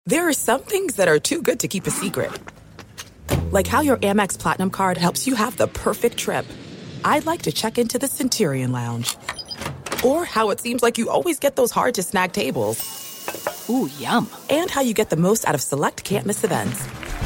There are some things that are too good to keep a secret. Like how your Amex Platinum card helps you have the perfect trip. I'd like to check into the Centurion Lounge. Or how it seems like you always get those hard-to-snag tables. Ooh, yum. And how you get the most out of select can't-miss events.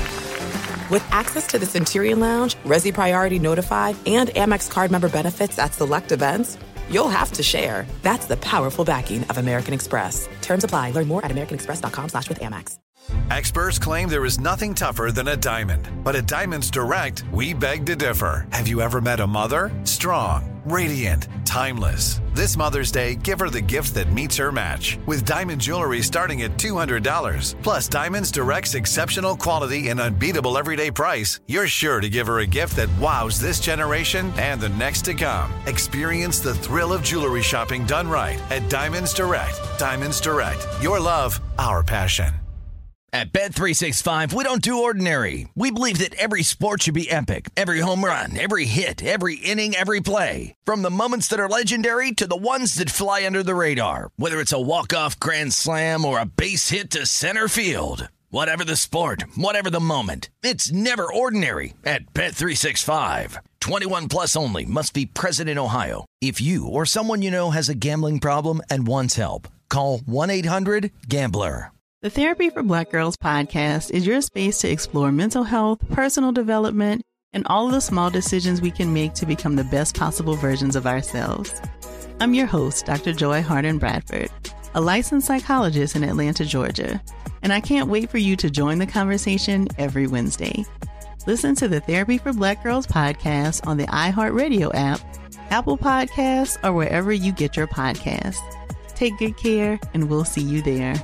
With access to the Centurion Lounge, Resi Priority Notified, and Amex card member benefits at select events, you'll have to share. That's the powerful backing of American Express. Terms apply. Learn more at americanexpress.com/withAmex. Experts claim there is nothing tougher than a diamond. But at Diamonds Direct, we beg to differ. Have you ever met a mother? Strong, radiant, timeless. This Mother's Day, give her the gift that meets her match. With diamond jewelry starting at $200. Plus, Diamonds Direct's exceptional quality and unbeatable everyday price, you're sure to give her a gift that wows this generation and the next to come. Experience the thrill of jewelry shopping done right at Diamonds Direct. Diamonds Direct. Your love, our passion. At Bet365, we don't do ordinary. We believe that every sport should be epic. Every home run, every hit, every inning, every play. From the moments that are legendary to the ones that fly under the radar. Whether it's a walk-off grand slam or a base hit to center field. Whatever the sport, whatever the moment. It's never ordinary at Bet365. 21 plus only. Must be present in Ohio. If you or someone you know has a gambling problem and wants help, call 1-800-GAMBLER. The Therapy for Black Girls podcast is your space to explore mental health, personal development, and all of the small decisions we can make to become the best possible versions of ourselves. I'm your host, Dr. Joy Harden Bradford, a licensed psychologist in Atlanta, Georgia, and I can't wait for you to join the conversation every Wednesday. Listen to the Therapy for Black Girls podcast on the iHeartRadio app, Apple Podcasts, or wherever you get your podcasts. Take good care, and we'll see you there.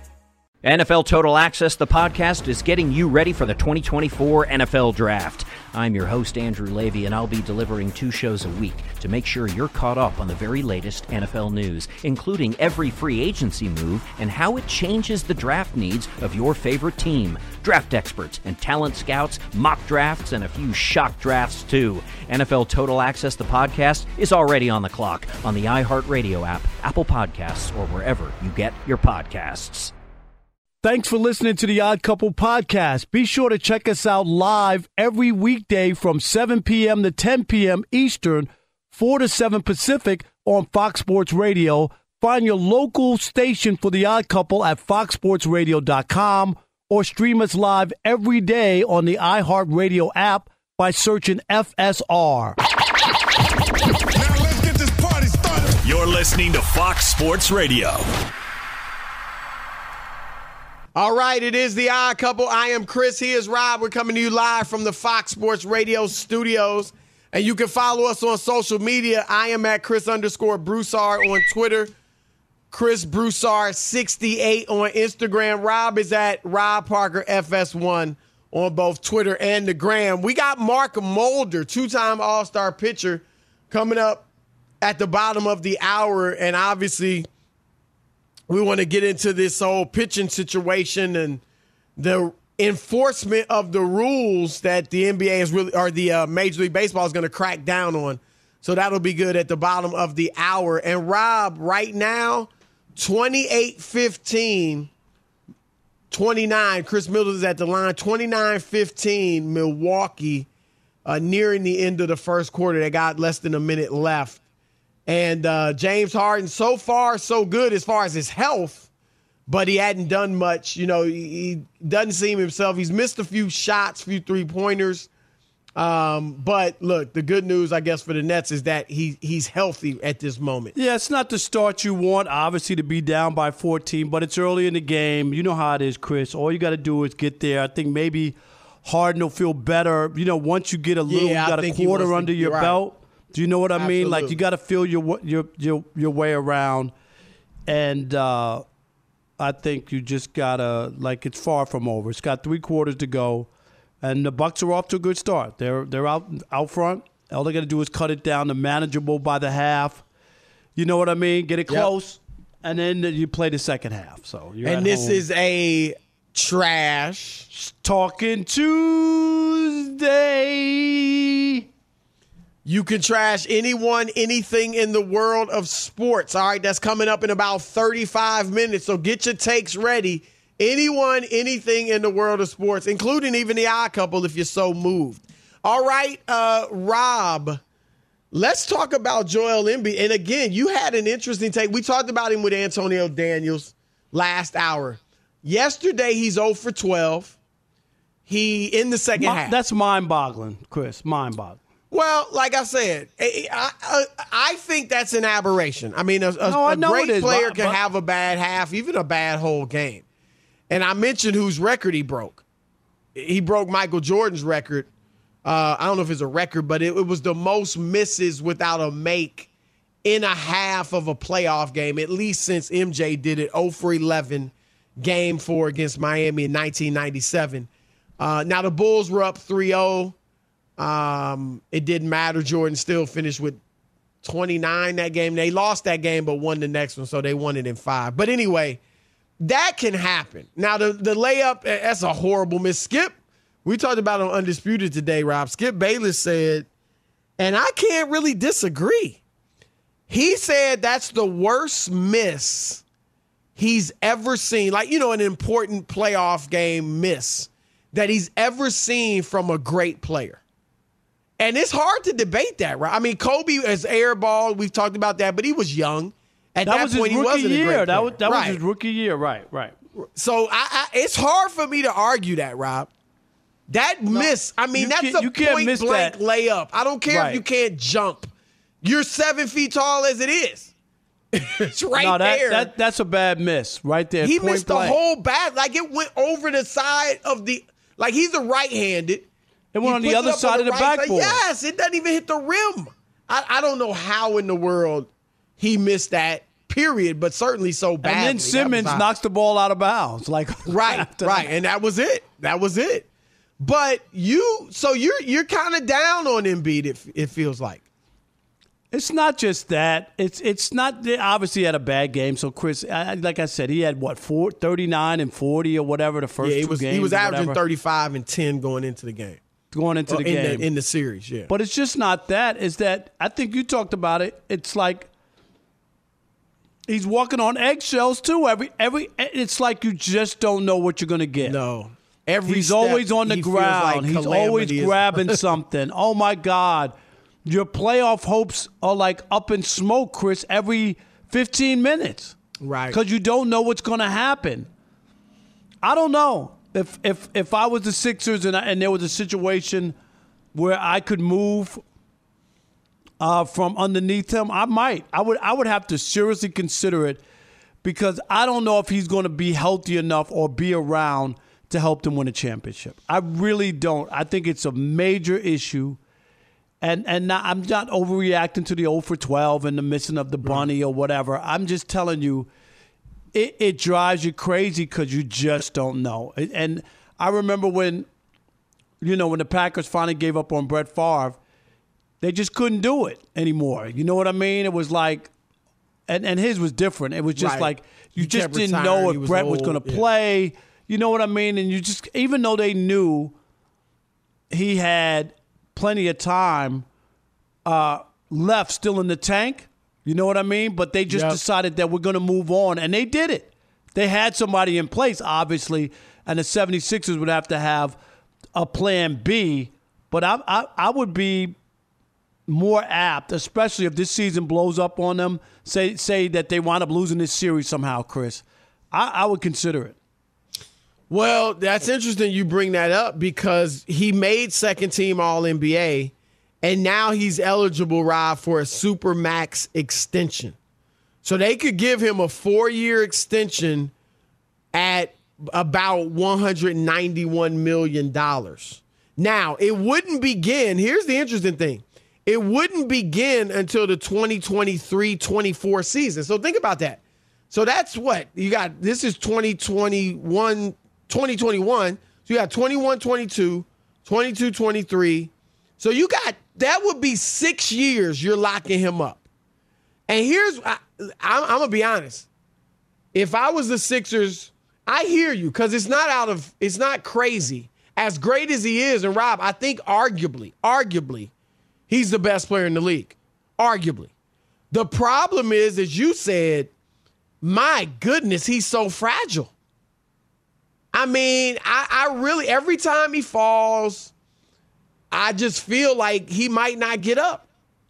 NFL Total Access, the podcast, is getting you ready for the 2024 NFL Draft. I'm your host, Andrew Levy, and I'll be delivering 2 shows a week to make sure you're caught up on the very latest NFL news, including every free agency move and how it changes the draft needs of your favorite team. Draft experts and talent scouts, mock drafts, and a few shock drafts, too. NFL Total Access, the podcast, is already on the clock on the iHeartRadio app, Apple Podcasts, or wherever you get your podcasts. Thanks for listening to the Odd Couple podcast. Be sure to check us out live every weekday from 7 p.m. to 10 p.m. Eastern, 4 to 7 Pacific on Fox Sports Radio. Find your local station for the Odd Couple at foxsportsradio.com or stream us live every day on the iHeartRadio app by searching FSR. Now let's get this party started. You're listening to Fox Sports Radio. All right, it is the Odd Couple. I am Chris. He is Rob. We're coming to you live from the Fox Sports Radio studios. And you can follow us on social media. I am at Chris_Broussard on Twitter. Chris Broussard 68 on Instagram. Rob is at Rob Parker FS1 on both Twitter and the gram. We got Mark Mulder, 2-time All-Star pitcher, coming up at the bottom of the hour. And obviously, we want to get into this whole pitching situation and the enforcement of the rules that the NBA is really, or the Major League Baseball is going to crack down on. So that'll be good at the bottom of the hour. And Rob, right now, 28-15, 29. Chris Middleton is at the line. 29-15, Milwaukee, nearing the end of the first quarter. They got less than a minute left. And James Harden, so far, so good as far as his health, but he hadn't done much. You know, he doesn't seem himself. He's missed a few shots, few three-pointers. But, look, the good news, I guess, for the Nets is that he's healthy at this moment. Yeah, it's not the start you want, obviously, to be down by 14, but it's early in the game. You know how it is, Chris. All you got to do is get there. I think maybe Harden will feel better. You know, once you get a little, you got a quarter under your belt. Do you know what I mean? Absolutely. Like, you got to feel your way around. And I think you just got to, like, it's far from over. It's got 3 quarters to go. And the Bucks are off to a good start. They're out front. All they got to do is cut it down to manageable by the half. You know what I mean? Get it close. And then you play the second half. So you're and this home. Is a trash Talking Tuesday. You can trash anyone, anything in the world of sports. All right, that's coming up in about 35 minutes. So get your takes ready. anyone, anything in the world of sports, including even the Odd Couple if you're so moved. All right, Rob, let's talk about Joel Embiid. And again, you had an interesting take. We talked about him with Antonio Daniels last hour. Yesterday, he's 0 for 12. He in the second half. That's mind-boggling, Chris. Mind-boggling. Well, like I said, I think that's an aberration. I mean, a great player can have a bad half, even a bad whole game. And I mentioned whose record he broke. He broke Michael Jordan's record. I don't know if it's a record, but it was the most misses without a make in a half of a playoff game, at least since MJ did it 0 for 11 game 4 against Miami in 1997. Now, the Bulls were up 3-0. It didn't matter. Jordan still finished with 29 that game. They lost that game but won the next one, so they won it in 5. But anyway, that can happen. Now, the layup, that's a horrible miss. Skip, we talked about on Undisputed today, Rob. Skip Bayless said, and I can't really disagree. He said that's the worst miss he's ever seen, like, an important playoff game miss that he's ever seen from a great player. And it's hard to debate that, right? I mean, Kobe has airballed. We've talked about that, but he was young. At that point, he wasn't a great player. That was his rookie year, right. So it's hard for me to argue that, Rob. That miss, I mean, that's a point-blank layup. I don't care if you can't jump. You're 7 feet tall as it is. It's there. That's a bad miss right there. He missed the whole bat. Like, it went over the side of the – like, he's a right-handed. It went on the other side of the backboard. Yes, it doesn't even hit the rim. I don't know how in the world he missed that, period, but certainly so badly. And then Simmons knocks the ball out of bounds. Right. And that was it. But you're kind of down on Embiid, it feels like. It's not just that. It's not – obviously he had a bad game. So, Chris, like I said, he had, 39 and 40 or whatever the first two games. He was averaging 35 and 10 going into the game. In the series, yeah. But it's just not that. It's that I think you talked about it. It's like he's walking on eggshells too. It's like you just don't know what you're going to get. No. He's always on the ground. He's always grabbing something. Oh, my God. Your playoff hopes are like up in smoke, Chris, every 15 minutes. Right. Because you don't know what's going to happen. I don't know. If I was the Sixers and there was a situation where I could move from underneath him, I might. I would have to seriously consider it because I don't know if he's going to be healthy enough or be around to help them win a championship. I really don't. I think it's a major issue. And I'm not overreacting to the 0 for 12 and the missing of the bunny or whatever. I'm just telling you, it drives you crazy because you just don't know. And I remember when the Packers finally gave up on Brett Favre, they just couldn't do it anymore. You know what I mean? It was like, and his was different. It was just like you just didn't know if Brett was going to play. You know what I mean? And you just, even though they knew he had plenty of time left still in the tank, you know what I mean? But they just decided that we're going to move on, and they did it. They had somebody in place, obviously, and the 76ers would have to have a plan B. But I would be more apt, especially if this season blows up on them, say that they wind up losing this series somehow, Chris. I would consider it. Well, that's interesting you bring that up because he made second-team All-NBA, and now he's eligible, Rob, for a Supermax extension. So they could give him a 4-year extension at about $191 million. Now, it wouldn't begin – here's the interesting thing. It wouldn't begin until the 2023-24 season. So think about that. So that's what? You got – this is 2021 – 2021, so you got 21-22, 22-23. So you got, that would be 6 years you're locking him up. And here's, I'm going to be honest. If I was the Sixers, I hear you because it's not crazy. As great as he is, and Rob, I think arguably, he's the best player in the league. Arguably. The problem is, as you said, my goodness, he's so fragile. I mean, I really, every time he falls, I just feel like he might not get up.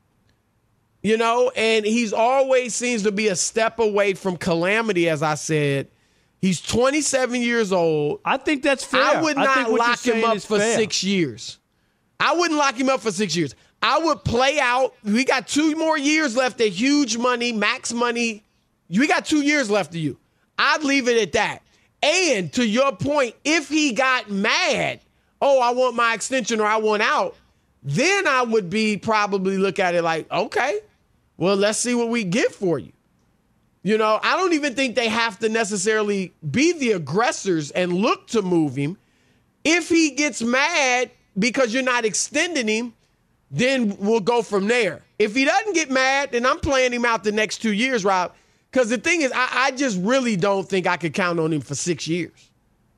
You know, and he's always seems to be a step away from calamity, as I said. He's 27 years old. I think that's fair. I would not lock him up for 6 years. I wouldn't lock him up for 6 years. I would play out. We got 2 more years left at huge money, max money. We got 2 years left of you. I'd leave it at that. And to your point, if he got mad, oh, I want my extension or I want out, then I would be probably look at it like, okay, well, let's see what we get for you. You know, I don't even think they have to necessarily be the aggressors and look to move him. If he gets mad because you're not extending him, then we'll go from there. If he doesn't get mad, then I'm playing him out the next 2 years, Rob. Because the thing is, I just really don't think I could count on him for 6 years.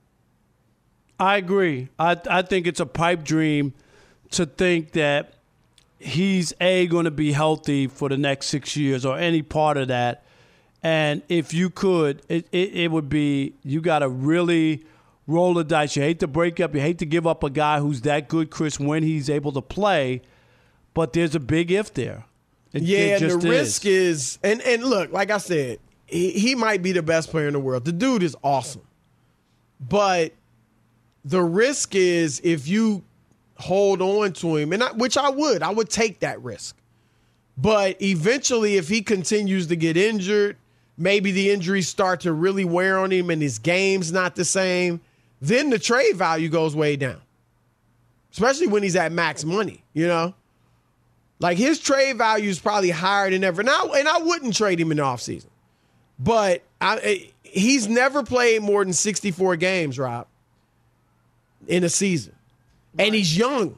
I agree. I think it's a pipe dream to think that he's going to be healthy for the next 6 years or any part of that. And if you could, it would be, you got to really roll the dice. You hate to break up. You hate to give up a guy who's that good, Chris, when he's able to play. But there's a big if there. And the risk is, and look, like I said, he might be the best player in the world. The dude is awesome. But the risk is if you hold on to him, which I would take that risk. But eventually, if he continues to get injured, maybe the injuries start to really wear on him and his game's not the same, then the trade value goes way down. Especially when he's at max money, you know? Like his trade value is probably higher than ever. Now, and I wouldn't trade him in the offseason. But he's never played more than 64 games, Rob, in a season. Right. And he's young.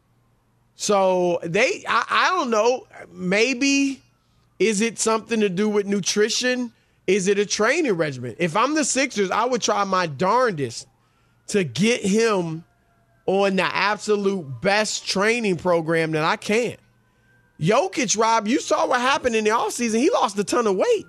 So I don't know, maybe is it something to do with nutrition? Is it a training regimen? If I'm the Sixers, I would try my darndest to get him on the absolute best training program that I can. Jokic, Rob, you saw what happened in the offseason. He lost a ton of weight.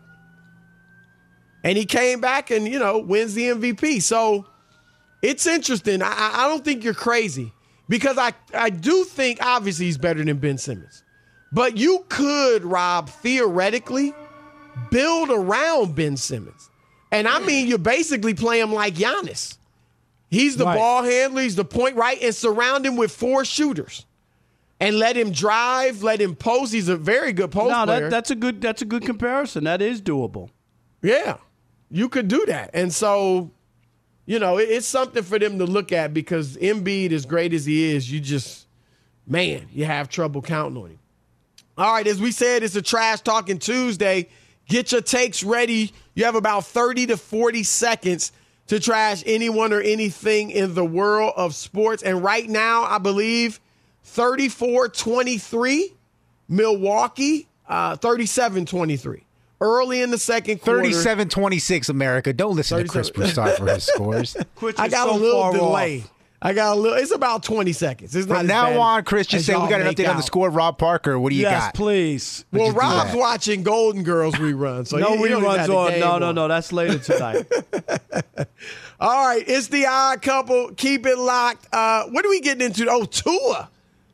And he came back and, wins the MVP. So it's interesting. I don't think you're crazy. Because I do think, obviously, he's better than Ben Simmons. But you could, Rob, theoretically, build around Ben Simmons. And I mean, you basically play him like Giannis. He's the ball handler, he's the point, right? And surround him with 4 shooters. And let him drive, let him post. He's a very good post player. That's a good comparison. That is doable. Yeah, you could do that. And so, it's something for them to look at because Embiid, as great as he is, you have trouble counting on him. All right, as we said, it's a Trash Talking Tuesday. Get your takes ready. You have about 30 to 40 seconds to trash anyone or anything in the world of sports. And right now, I believe 34-23, Milwaukee, 37-23. Early in the second quarter. 37-26, America. Don't listen to Chris Broussard for his scores. I got a little delay. It's about 20 seconds. It's not From now on, Chris, just say we got an update on the score. Rob Parker, what do you got? Yes, please. Well, Rob's watching Golden Girls reruns. So no reruns on. No. That's later tonight. All right, it's the Odd Couple. Keep it locked. What are we getting into? Oh, Tua.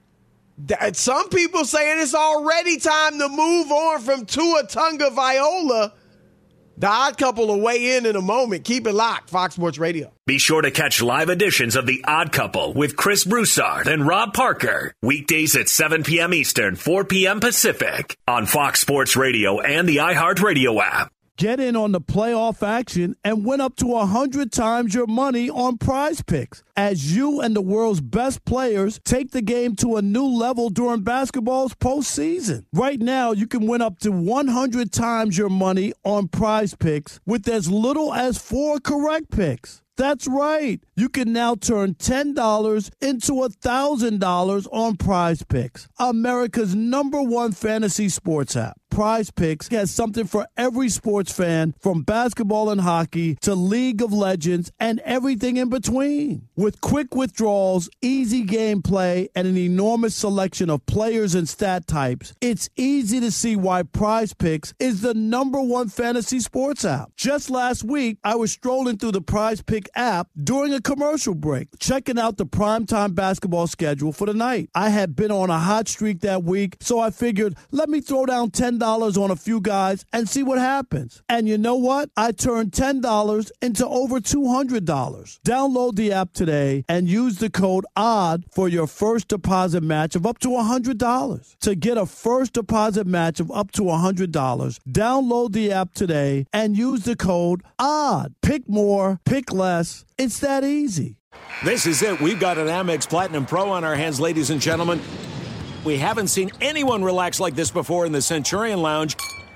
Some people saying it's already time to move on from Tua Tagovailoa. The Odd Couple will weigh in a moment. Keep it locked. Fox Sports Radio. Be sure to catch live editions of The Odd Couple with Chris Broussard and Rob Parker. Weekdays at 7 p.m. Eastern, 4 p.m. Pacific on Fox Sports Radio and the iHeartRadio app. Get in on the playoff action and win up to 100 times your money on Prize Picks as you and the world's best players take the game to a new level during basketball's postseason. Right now, you can win up to 100 times your money on Prize Picks with as little as 4 correct picks. That's right. You can now turn $10 into $1,000 on Prize Picks, America's #1 fantasy sports app. Prize Picks has something for every sports fan, from basketball and hockey to League of Legends and everything in between. With quick withdrawals, easy gameplay, and an enormous selection of players and stat types, it's easy to see why Prize Picks is the #1 fantasy sports app. Just last week, I was strolling through the Prize Pick app during a commercial break, checking out the primetime basketball schedule for the night. I had been on a hot streak that week, so I figured, let me throw down $10 on a few guys and see what happens. And you know what? I turned $10 into over $200. Download the app today and use the code ODD for your first deposit match of up to $100. To get a first deposit match of up to $100, download the app today and use the code ODD. Pick more, pick less. It's that easy. This is it. We've got an Amex Platinum Pro on our hands, ladies and gentlemen. We haven't seen anyone relax like this before in the Centurion Lounge.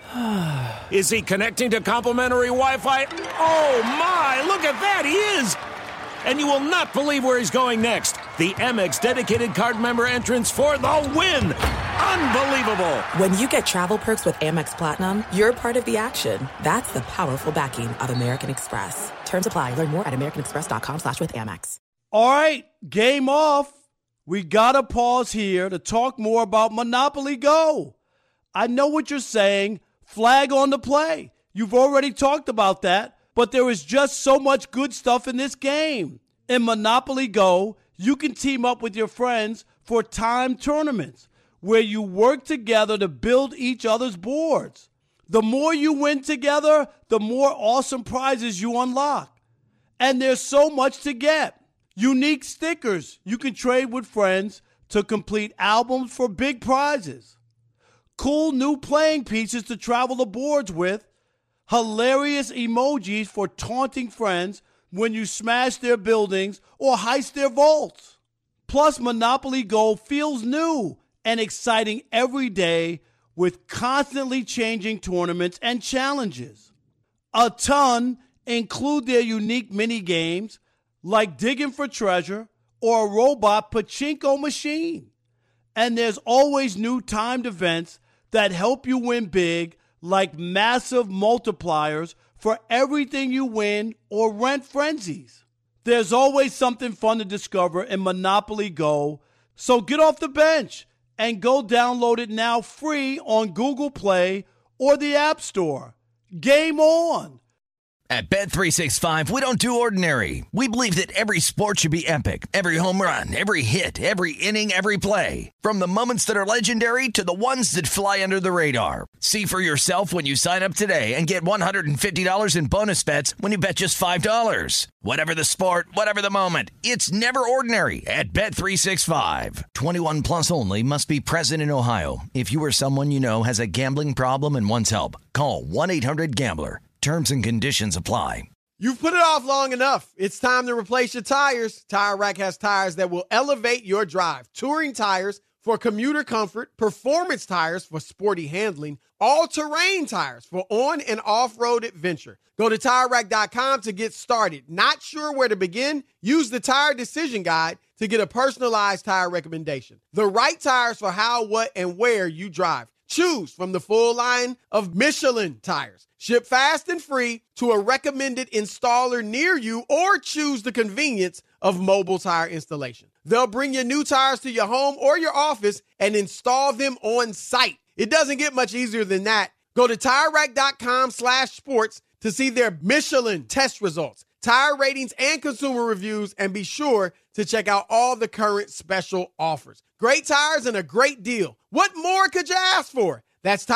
Is he connecting to complimentary Wi-Fi? Oh, my! Look at that! He is! And you will not believe where he's going next. The Amex dedicated card member entrance for the win! Unbelievable! When you get travel perks with Amex Platinum, you're part of the action. That's the powerful backing of American Express. Terms apply. Learn more at americanexpress.com/withAmex. All right, game off. We got to pause here to talk more about Monopoly Go. I know what you're saying. Flag on the play. You've already talked about that, but there is just so much good stuff in this game. In Monopoly Go, you can team up with your friends for timed tournaments where you work together to build each other's boards. The more you win together, the more awesome prizes you unlock. And there's so much to get. Unique stickers you can trade with friends to complete albums for big prizes. Cool new playing pieces to travel the boards with. Hilarious emojis for taunting friends when you smash their buildings or heist their vaults. Plus, Monopoly Go feels new and exciting every day with constantly changing tournaments and challenges. A ton include their unique mini games like digging for treasure or a robot pachinko machine. And there's always new timed events that help you win big, like massive multipliers for everything you win or rent frenzies. There's always something fun to discover in Monopoly Go, so get off the bench and go download it now free on Google Play or the App Store. Game on! At Bet365, we don't do ordinary. We believe that every sport should be epic. Every home run, every hit, every inning, every play. From the moments that are legendary to the ones that fly under the radar. See for yourself when you sign up today and get $150 in bonus bets when you bet just $5. Whatever the sport, whatever the moment, it's never ordinary at Bet365. 21 plus only. Must be present in Ohio. If you or someone you know has a gambling problem and wants help, call 1-800-GAMBLER. Terms and conditions apply. You've put it off long enough. It's time to replace your tires. Tire Rack has tires that will elevate your drive. Touring tires for commuter comfort, performance tires for sporty handling, all-terrain tires for on- and off-road adventure. Go to TireRack.com to get started. Not sure where to begin? Use the Tire Decision Guide to get a personalized tire recommendation. The right tires for how, what, and where you drive. Choose from the full line of Michelin tires. Ship fast and free to a recommended installer near you, or choose the convenience of mobile tire installation. They'll bring your new tires to your home or your office and install them on site. It doesn't get much easier than that. Go to TireRack.com/sports to see their Michelin test results, tire ratings, and consumer reviews, and be sure to check out all the current special offers. Great tires and a great deal. What more could you ask for? That's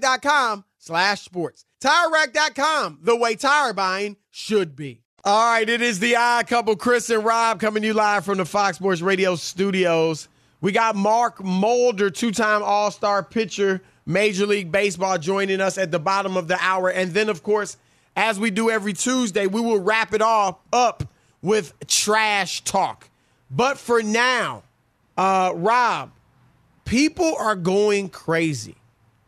TireRack.com/sports. TireRack.com, the way tire buying should be. All right, it is the Odd Couple, Chris and Rob, coming to you live from the Fox Sports Radio studios. We got Mark Mulder, two-time All-Star pitcher, Major League Baseball, joining us at the bottom of the hour. And then, of course, as we do every Tuesday, we will wrap it all up with trash talk. But for now, Rob, people are going crazy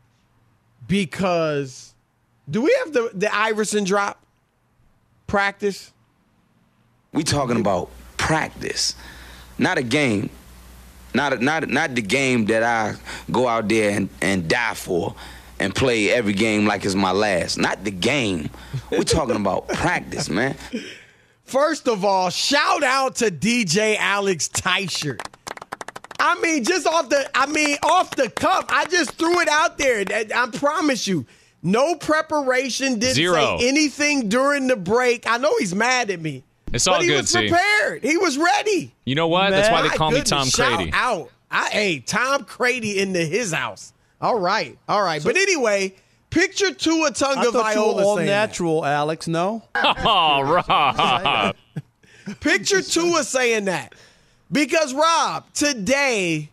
because do we have the Iverson drop practice? We talking about practice, not a game, not the game that I go out there and die for. and play every game like it's my last. Not the game. We're talking about practice, man. First of all, shout out to DJ Alex Teichert. I mean, off the cuff, I just threw it out there. I promise you, no preparation, didn't say anything during the break. I know he's mad at me. It's all good, he was prepared. He was ready. You know what? That's why they call me Tom Shout Crady. out. Hey, Tom Crady into his house. All right. But anyway, picture Tua Tagovailoa all saying natural, that. Alex, no? Oh, Rob. Picture Tua saying that. Because, Rob, today,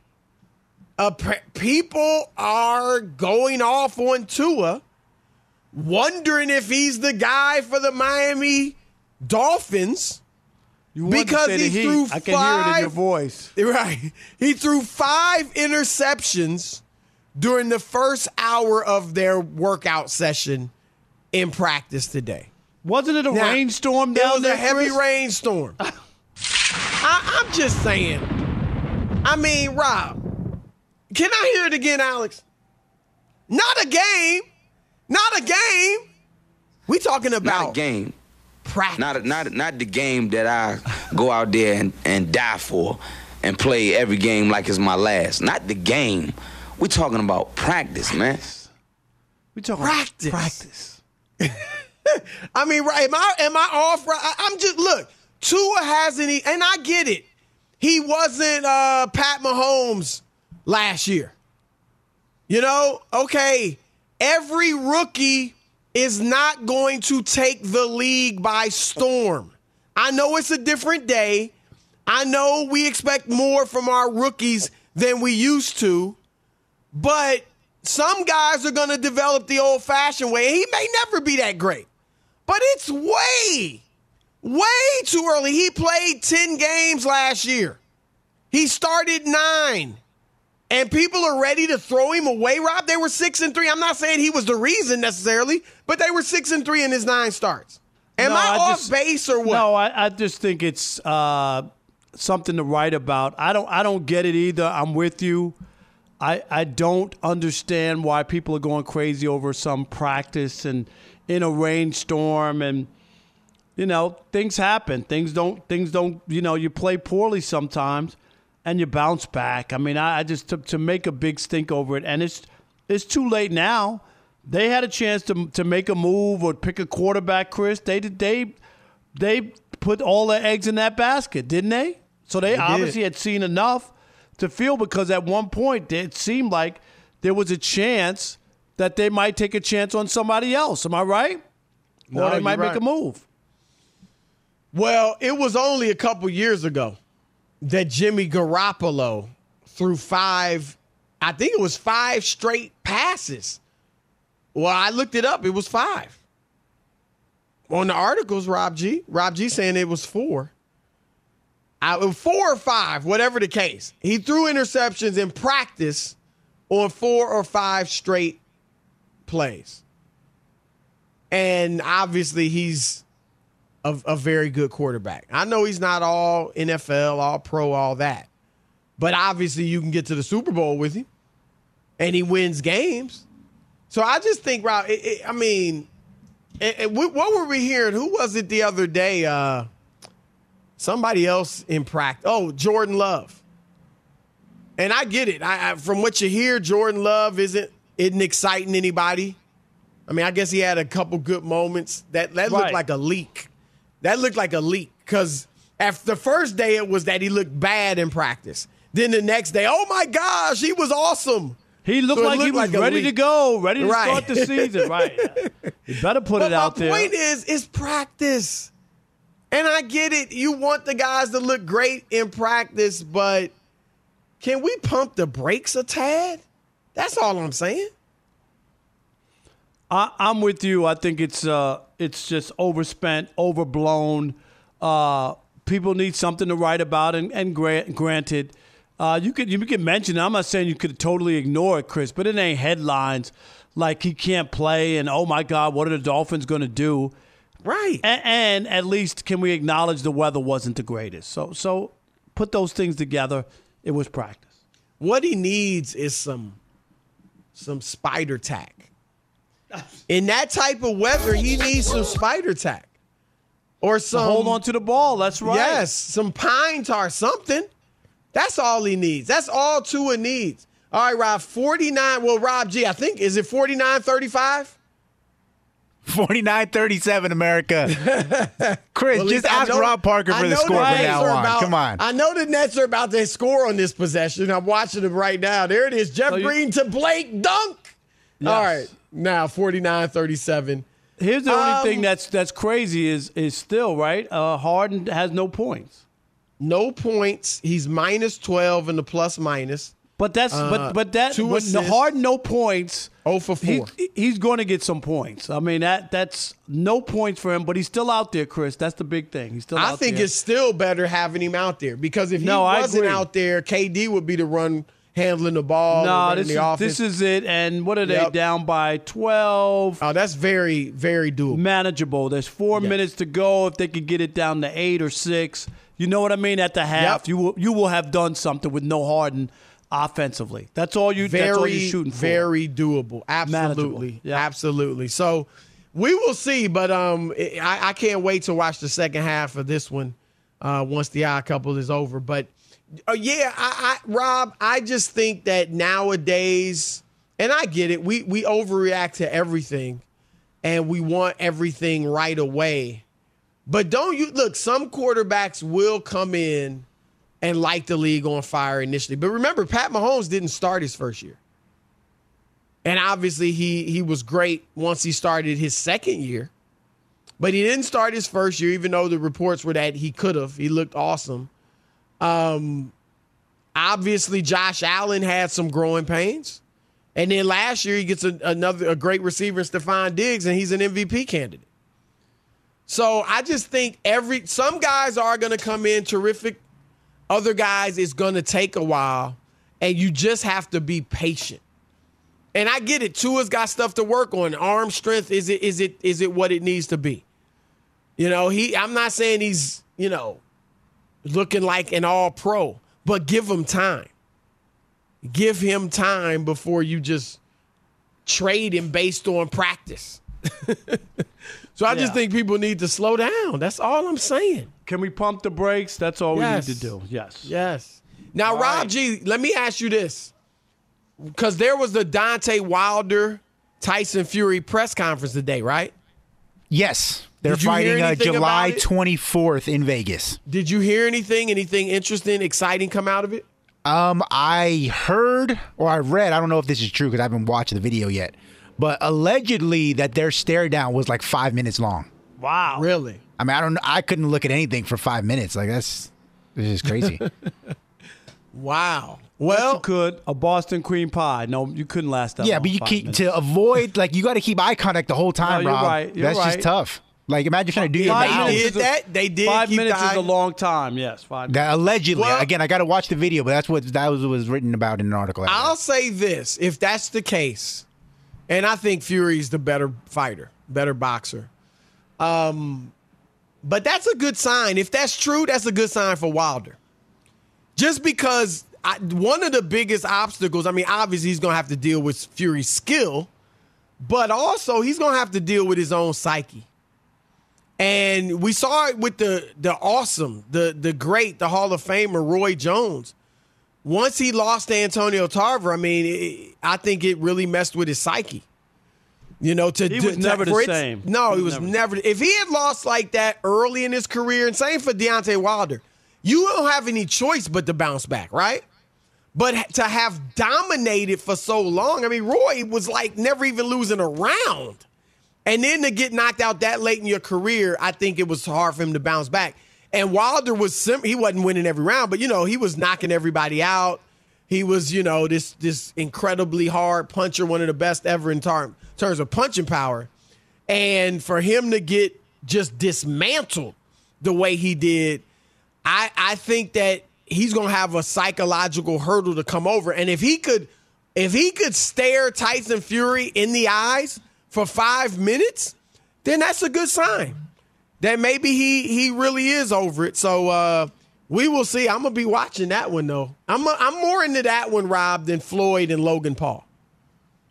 people are going off on Tua, wondering if he's the guy for the Miami Dolphins. Because he threw I can hear it in your voice. Right. He threw 5 interceptions during the first hour of their workout session in practice today. Wasn't it a rainstorm down there? It was a heavy rainstorm. I'm just saying. I mean, Rob, can I hear it again, Alex? Not a game. Not a game. We talking about not a game. Practice. Not the game that I go out there and die for and play every game like it's my last. Not the game. We're talking about practice, man. We talking practice. I mean, right? Am I off? I'm just look. Tua hasn't, and I get it. He wasn't Pat Mahomes last year. You know, okay. Every rookie is not going to take the league by storm. I know it's a different day. I know we expect more from our rookies than we used to, but some guys are going to develop the old-fashioned way. He may never be that great, but it's way too early. He played 10 games last year. He started 9. And people are ready to throw him away, Rob. They were 6-3. I'm not saying he was the reason necessarily, but they were 6-3 in his 9 starts. Am I off base or what? No, I just think it's something to write about. I don't get it either. I'm with you. I don't understand why people are going crazy over some practice and in a rainstorm, and you know, things happen. Things don't. You know, you play poorly sometimes, and you bounce back. I mean, I just to make a big stink over it, and it's too late now. They had a chance to make a move or pick a quarterback, Chris. They put all their eggs in that basket, didn't they? So they obviously had seen enough to feel, because at one point it seemed like there was a chance that they might take a chance on somebody else. Am I right? No, or they might right. make a move. Well, it was only a couple years ago that Jimmy Garoppolo threw 5 straight passes. Well, I looked it up. It was 5. On the articles, Rob G saying it was 4. 4 or 5, whatever the case. He threw interceptions in practice on 4 or 5 straight plays. And obviously he's a very good quarterback. I know he's not all NFL, all pro, all that. But obviously you can get to the Super Bowl with him. And he wins games. So I just think, Rob, what were we hearing? Who was it the other day? Somebody else in practice. Oh, Jordan Love. And I get it. From what you hear, Jordan Love isn't exciting anybody. I mean, I guess he had a couple good moments. That looked like a leak. That looked like a leak, because after the first day it was that he looked bad in practice. Then the next day, oh my gosh, he was awesome. He looked like he was ready to go, ready to start the season. Right. You better put it out there. My point is, it's practice. And I get it. You want the guys to look great in practice, but can we pump the brakes a tad? That's all I'm saying. I'm with you. I think it's just overspent, overblown. People need something to write about, and granted, you could mention it. I'm not saying you could totally ignore it, Chris, but it ain't headlines like he can't play and, oh my God, what are the Dolphins going to do? Right. And at least can we acknowledge the weather wasn't the greatest? So put those things together. It was practice. What he needs is some spider tack. In that type of weather, he needs some spider tack. Or some hold on to the ball. That's right. Yes, some pine tar, something. That's all he needs. That's all Tua needs. All right, Rob, 49. Well, Rob G, I think, is it 49-35? 49-37, America. Chris, Well, just ask Rob Parker for the score from now on. Come on. I know the Nets are about to score on this possession. I'm watching them right now. There it is. Jeff Green to Blake. Dunk. Yes. All right. Now, 49-37. Here's the only thing that's crazy is still, right? Harden has no points. No points. He's minus 12 in the plus minus. But that's but the Harden no points. 0 for 4. He's going to get some points. I mean that's no points for him, but he's still out there, Chris. That's the big thing. He's still out there. I think it's still better having him out there because if he wasn't out there, KD would be the run handling the ball. No, this is it. And what are they down by 12? Oh, that's very, very doable. Manageable. There's 4 minutes to go. If they could get it down to 8 or 6, you know what I mean. At the half, you will have done something with no Harden. Offensively, that's all you're shooting for. Very doable, absolutely, absolutely. So we will see, but I can't wait to watch the second half of this one once the Odd Couple is over. But Rob, I just think that nowadays, and I get it, we overreact to everything, and we want everything right away. But don't you look? Some quarterbacks will come in and light the league on fire initially. But remember, Pat Mahomes didn't start his first year. And obviously he was great once he started his second year. But he didn't start his first year, even though the reports were that he could have. He looked awesome. Obviously, Josh Allen had some growing pains. And then last year he gets a great receiver, Stephon Diggs, and he's an MVP candidate. So I just think some guys are going to come in terrific. Other guys, it's going to take a while, and you just have to be patient. And I get it. Tua's got stuff to work on. Arm strength, is it what it needs to be? You know, I'm not saying he's, looking like an all-pro, but give him time. Give him time before you just trade him based on practice. So I just think people need to slow down. That's all I'm saying. Can we pump the brakes? That's all we need to do. Yes. Yes. Now, all Rob G, let me ask you this. Because there was the Deontay Wilder, Tyson Fury press conference today, right? Yes. They're fighting July 24th in Vegas. Did you hear anything interesting, exciting come out of it? I heard or I read, I don't know if this is true because I haven't watched the video yet, but allegedly that their stare down was like 5 minutes long. Wow. Really? I mean, I couldn't look at anything for 5 minutes. Like this is crazy. Wow. Well, you could a Boston cream pie. No, you couldn't last that long. Yeah, but to avoid you got to keep eye contact the whole time, no, you're Rob. right. That's just tough. Like imagine trying to do your They did. 5 minutes is a long time. Yes, 5 minutes. Allegedly, again, I got to watch the video, but that was written about in an article. I'll say this: if that's the case, and I think Fury's the better fighter, better boxer. But that's a good sign. If that's true, that's a good sign for Wilder. Just because one of the biggest obstacles, I mean, obviously he's going to have to deal with Fury's skill, but also he's going to have to deal with his own psyche. And we saw it with the awesome, the great, the Hall of Famer, Roy Jones. Once he lost to Antonio Tarver, I mean, I think it really messed with his psyche. He was never the same. No, he was never. If he had lost like that early in his career, and same for Deontay Wilder, you don't have any choice but to bounce back, right? But to have dominated for so long, I mean, Roy was like never even losing a round. And then to get knocked out that late in your career, I think it was hard for him to bounce back. And Wilder he wasn't winning every round, but, he was knocking everybody out. He was, this incredibly hard puncher, one of the best ever in terms of punching power. And for him to get just dismantled the way he did, I think that he's going to have a psychological hurdle to come over. And if he could stare Tyson Fury in the eyes for 5 minutes, then that's a good sign that maybe he really is over it. So we will see. I'm going to be watching that one, though. I'm more into that one, Rob, than Floyd and Logan Paul.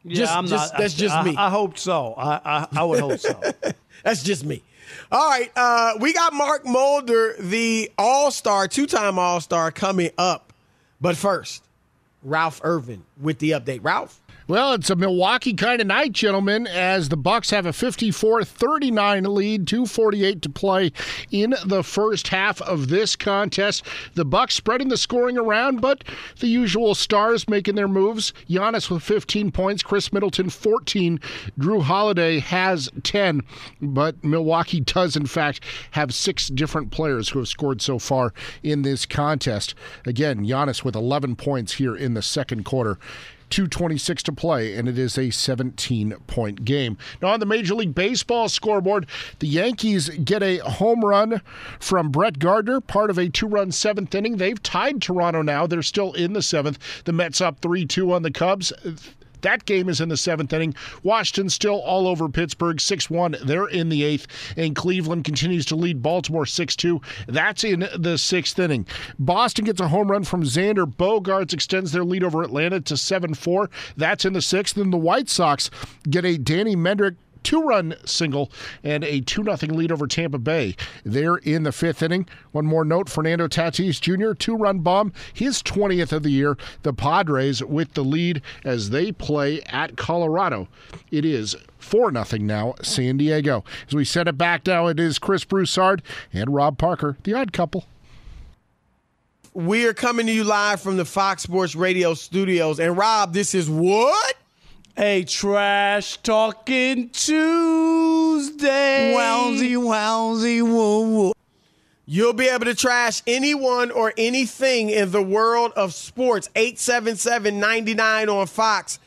Yeah, that's just me. I hope so. I would hope so. That's just me. All right, we got Mark Mulder, the All-Star, two-time All-Star, coming up. But first, Ralph Irvin with the update. Ralph? Well, it's a Milwaukee kind of night, gentlemen, as the Bucks have a 54-39 lead, 2:48 to play in the first half of this contest. The Bucks spreading the scoring around, but the usual stars making their moves. Giannis with 15 points, Chris Middleton 14, Drew Holiday has 10, but Milwaukee does, in fact, have 6 different players who have scored so far in this contest. Again, Giannis with 11 points here in the second quarter. 2:26 to play, and it is a 17-point game. Now, on the Major League Baseball scoreboard, the Yankees get a home run from Brett Gardner, part of a 2-run 7th inning. They've tied Toronto now. They're still in the 7th. The Mets up 3-2 on the Cubs. That game is in the 7th inning. Washington still all over Pittsburgh, 6-1. They're in the 8th. And Cleveland continues to lead Baltimore 6-2. That's in the 6th inning. Boston gets a home run from Xander Bogaerts, extends their lead over Atlanta to 7-4. That's in the 6th. And the White Sox get a Danny Mendrick 2-run single and a 2-0 lead over Tampa Bay. They're in the 5th inning. One more note, Fernando Tatis Jr., 2-run bomb, his 20th of the year. The Padres with the lead as they play at Colorado. It is 4-0 now, San Diego. As we set it back now, it is Chris Broussard and Rob Parker, the Odd Couple. We are coming to you live from the Fox Sports Radio studios. And Rob, this is what? A trash talking Tuesday. Wowsy, woo. You'll be able to trash anyone or anything in the world of sports. 877-99 on Fox.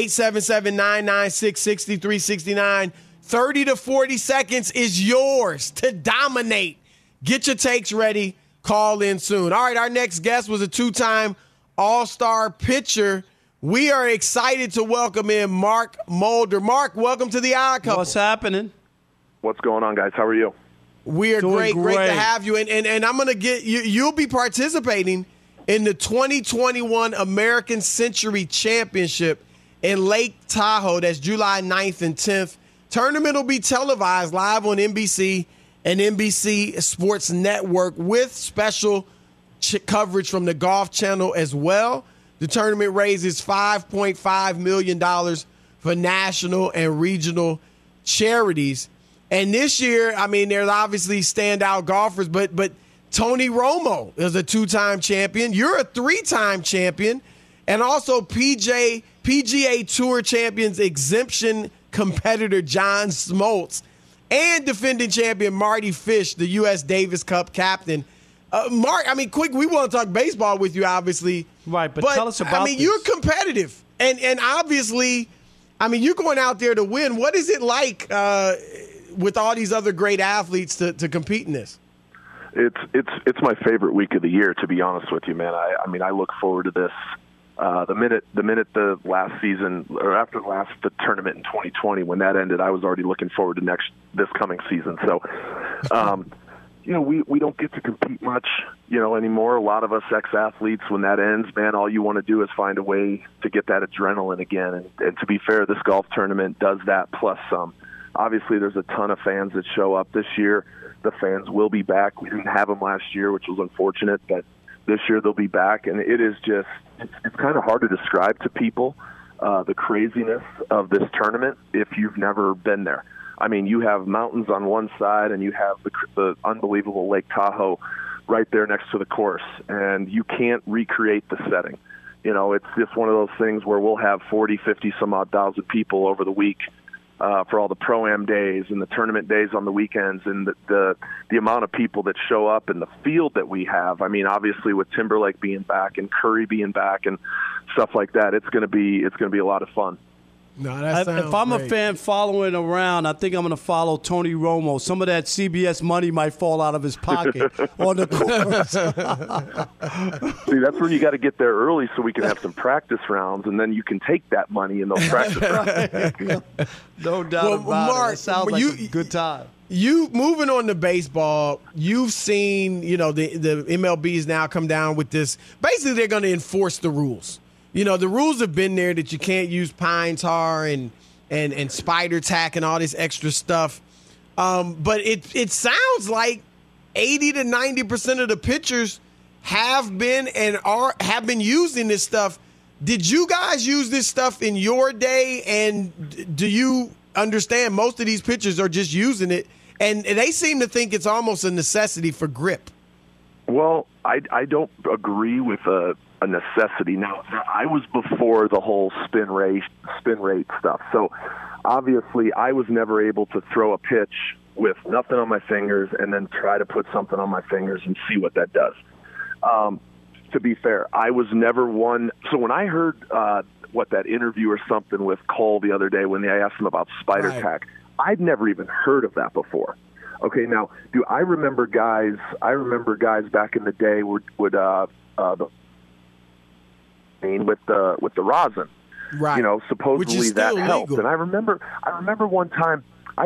877-996-6369. 30 to 40 seconds is yours to dominate. Get your takes ready. Call in soon. All right, our next guest was a 2-time All-Star pitcher. We are excited to welcome in Mark Mulder. Mark, welcome to the Odd Couple. What's happening? What's going on, guys? How are you? We are great to have you. And I'm going to get you. You'll be participating in the 2021 American Century Championship in Lake Tahoe. That's July 9th and 10th. Tournament will be televised live on NBC and NBC Sports Network with special coverage from the Golf Channel as well. The tournament raises $5.5 million for national and regional charities. And this year, I mean, there's obviously standout golfers, but Tony Romo is a 2-time champion. You're a 3-time champion. And also PGA Tour champions exemption competitor John Smoltz and defending champion Marty Fish, the U.S. Davis Cup captain. Mark, I mean, quick, we want to talk baseball with you, obviously. Right, but tell us about this. You're competitive. And obviously, I mean, you're going out there to win. What is it like with all these other great athletes to compete in this? It's my favorite week of the year, to be honest with you, man. I mean, I look forward to this. The minute the last season, or after the tournament in 2020, when that ended, I was already looking forward to this coming season. So, you know, we don't get to compete much, you know, anymore. A lot of us ex-athletes, when that ends, man, all you want to do is find a way to get that adrenaline again. And to be fair, this golf tournament does that plus some. Obviously, there's a ton of fans that show up this year. The fans will be back. We didn't have them last year, which was unfortunate, but this year they'll be back. And it is just, it's kind of hard to describe to people the craziness of this tournament if you've never been there. I mean, you have mountains on one side, and you have the unbelievable Lake Tahoe right there next to the course, and you can't recreate the setting. You know, it's just one of those things where we'll have 40, 50, some odd thousand people over the week for all the Pro-Am days and the tournament days on the weekends, and the amount of people that show up and the field that we have. I mean, obviously with Timberlake being back and Curry being back and stuff like that, it's going to be a lot of fun. No, that sounds if I'm great. a fan following around, I think I'm going to follow Tony Romo. Some of that CBS money might fall out of his pocket on the course. See, that's where you got to get there early so we can have some practice rounds, and then you can take that money in those practice rounds. No doubt about Mark, it. It sounds like a good time. You moving on to baseball, you've seen, you know, the MLB's now come down with this. Basically, they're going to enforce the rules. the rules have been there that you can't use pine tar and spider tack and all this extra stuff. But it sounds like 80 to 90% of the pitchers have been using this stuff. Did you guys use this stuff in your day? And do you understand most of these pitchers are just using it, and they seem to think it's almost a necessity for grip? Well, I don't agree with a necessity. Now, I was before the whole spin rate stuff. So obviously I was never able to throw a pitch with nothing on my fingers and then try to put something on my fingers and see what that does. To be fair, I was never one. So when I heard that interview or something with Cole the other day when I asked him about spider tack, I'd never even heard of that before. Okay, now, I remember guys back in the day would with the rosin. Right. Supposedly that helped. And I remember one time, I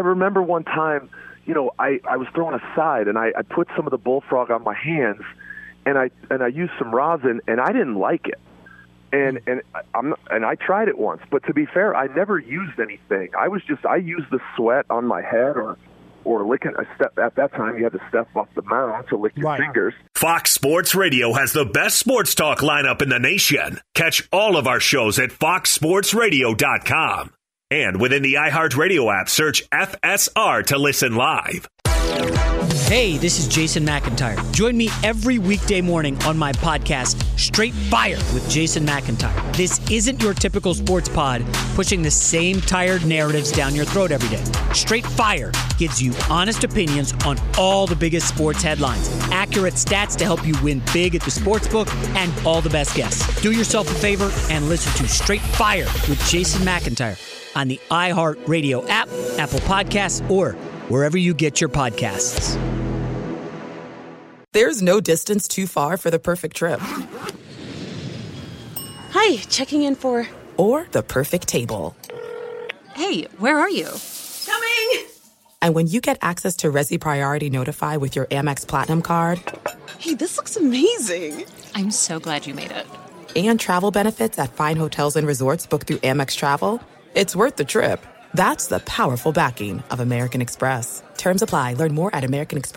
was throwing a side and I put some of the bullfrog on my hands and I used some rosin and I didn't like it. And I tried it once, but to be fair, I never used anything. I used the sweat on my head or licking a step. At that time, you had to step off the mound to lick your fingers. Fox Sports Radio has the best sports talk lineup in the nation. Catch all of our shows at foxsportsradio.com. And within the iHeartRadio app, search FSR to listen live. Hey, this is Jason McIntyre. Join me every weekday morning on my podcast, Straight Fire with Jason McIntyre. This isn't your typical sports pod pushing the same tired narratives down your throat every day. Straight Fire gives you honest opinions on all the biggest sports headlines, accurate stats to help you win big at the sportsbook, and all the best guests. Do yourself a favor and listen to Straight Fire with Jason McIntyre on the iHeartRadio app, Apple Podcasts, or wherever you get your podcasts. There's no distance too far for the perfect trip. Hi, checking in for... Or the perfect table. Hey, where are you? Coming! And when you get access to Resi Priority Notify with your Amex Platinum card... Hey, this looks amazing. I'm so glad you made it. And travel benefits at fine hotels and resorts booked through Amex Travel... It's worth the trip. That's the powerful backing of American Express. Terms apply. Learn more at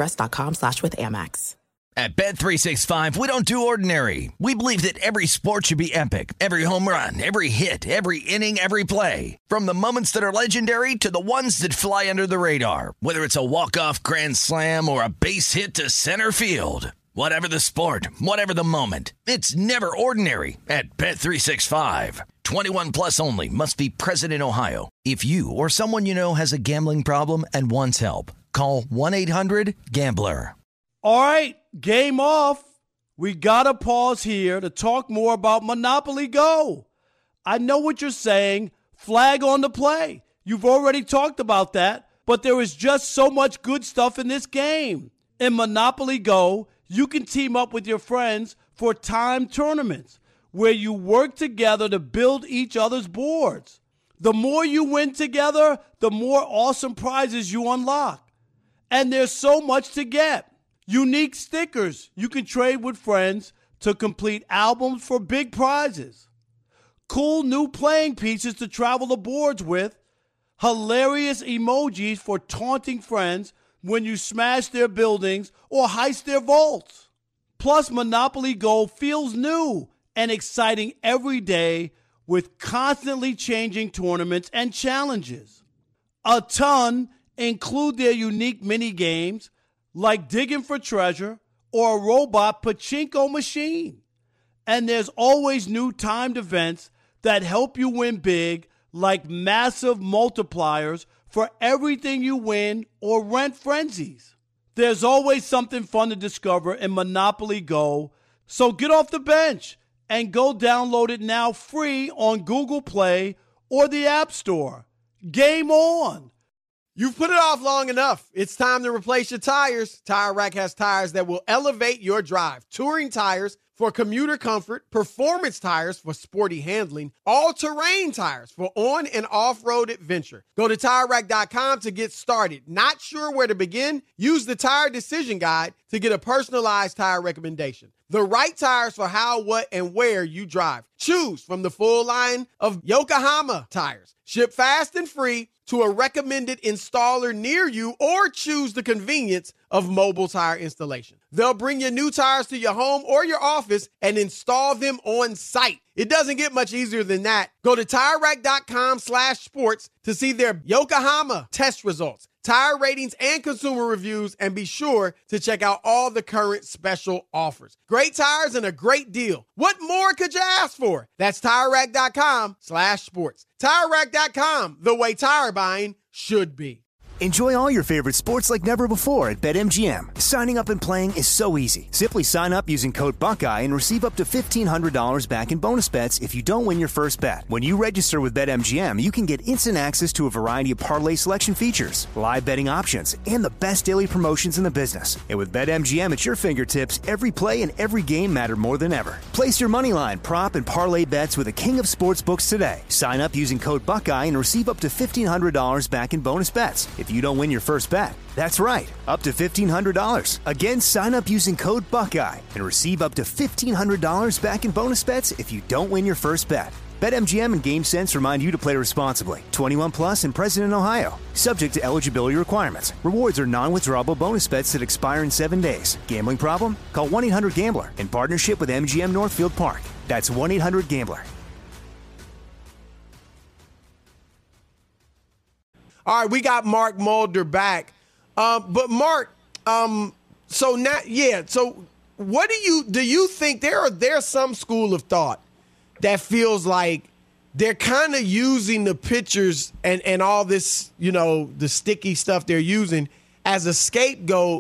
americanexpress.com/withAmex. At Bet365, we don't do ordinary. We believe that every sport should be epic. Every home run, every hit, every inning, every play. From the moments that are legendary to the ones that fly under the radar. Whether it's a walk-off grand slam or a base hit to center field. Whatever the sport, whatever the moment. It's never ordinary at Bet365. 21 plus only. Must be present in Ohio. If you or someone you know has a gambling problem and wants help, call 1-800-GAMBLER. All right, game off. We got to pause here to talk more about Monopoly Go. I know what you're saying. Flag on the play. You've already talked about that, but there is just so much good stuff in this game. In Monopoly Go, you can team up with your friends for timed tournaments where you work together to build each other's boards. The more you win together, the more awesome prizes you unlock. And there's so much to get. Unique stickers you can trade with friends to complete albums for big prizes. Cool new playing pieces to travel the boards with. Hilarious emojis for taunting friends when you smash their buildings or heist their vaults. Plus, Monopoly Go feels new and exciting every day with constantly changing tournaments and challenges. A ton include their unique mini games like digging for treasure or a robot pachinko machine. And there's always new timed events that help you win big, like massive multipliers for everything you win or rent frenzies. There's always something fun to discover in Monopoly Go, so get off the bench and go download it now free on Google Play or the App Store. Game on! You've put it off long enough. It's time to replace your tires. Tire Rack has tires that will elevate your drive. Touring tires for commuter comfort, performance tires for sporty handling, all-terrain tires for on- and off-road adventure. Go to TireRack.com to get started. Not sure where to begin? Use the Tire Decision Guide to get a personalized tire recommendation. The right tires for how, what, and where you drive. Choose from the full line of Yokohama tires. Ship fast and free to a recommended installer near you, or choose the convenience of mobile tire installation. They'll bring your new tires to your home or your office and install them on site. It doesn't get much easier than that. Go to TireRack.com/sports to see their Yokohama test results, tire ratings, and consumer reviews, and be sure to check out all the current special offers. Great tires and a great deal. What more could you ask for? That's TireRack.com/sports. TireRack.com, the way tire buying should be. Enjoy all your favorite sports like never before at BetMGM. Signing up and playing is so easy. Simply sign up using code Buckeye and receive up to $1,500 back in bonus bets if you don't win your first bet. When you register with BetMGM, you can get instant access to a variety of parlay selection features, live betting options, and the best daily promotions in the business. And with BetMGM at your fingertips, every play and every game matter more than ever. Place your moneyline, prop, and parlay bets with the king of sportsbooks today. Sign up using code Buckeye and receive up to $1,500 back in bonus bets if you don't win your first bet. That's right, up to $1,500. Again, sign up using code Buckeye and receive up to $1,500 back in bonus bets if you don't win your first bet. BetMGM and GameSense remind you to play responsibly. 21 plus and present in Ohio. Subject to eligibility requirements. Rewards are non-withdrawable bonus bets that expire in 7 days. Gambling problem? Call 1-800-GAMBLER in partnership with MGM Northfield Park. That's 1-800-GAMBLER. All right, we got Mark Mulder back. But Mark, so what do you think there's some school of thought that feels like they're kind of using the pitchers and all this, the sticky stuff they're using as a scapegoat